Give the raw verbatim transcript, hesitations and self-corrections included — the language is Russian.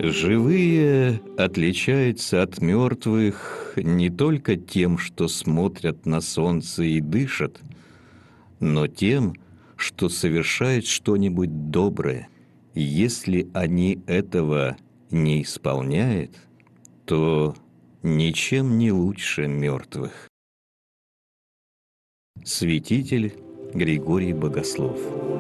Живые отличаются от мертвых не только тем, что смотрят на солнце и дышат, но тем, что совершают что-нибудь доброе. Если они этого не исполняют, то ничем не лучше мертвых. Святитель Григорий Богослов.